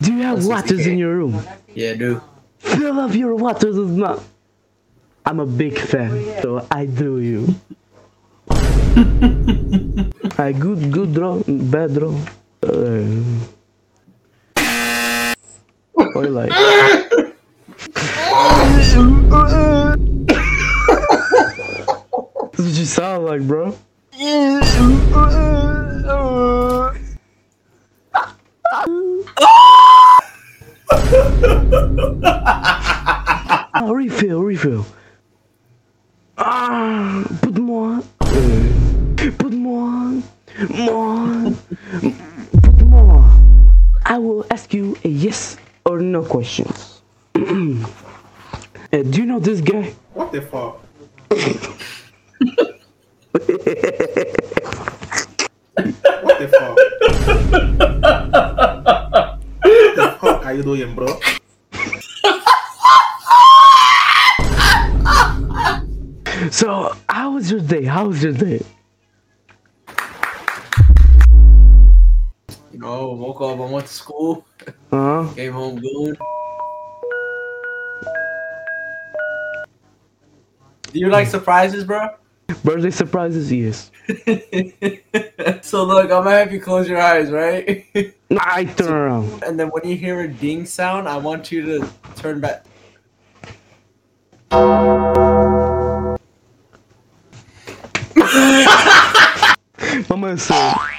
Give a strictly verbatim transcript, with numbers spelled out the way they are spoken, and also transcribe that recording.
Do you have waters in your room? Yeah, I do. Fill up your waters with mouth. I'm a big fan, so I do you. I good, good draw, bad draw. Uh, or like. That's what you sound like, bro. Oh, refill, refill. Ah, put more. Put more. More. Put more. I will ask you a yes or no questions. uh, do you know this guy? What the fuck? What the fuck? What the fuck are you doing, bro? So, how was your day? How was your day? You know, woke up, I went to school, Huh? came home good. Do you like surprises, bro? Birthday surprises? Yes. So look, I'm gonna have you close your eyes, right? No, I turn around. And then when you hear a ding sound, I want you to turn back. Mama said.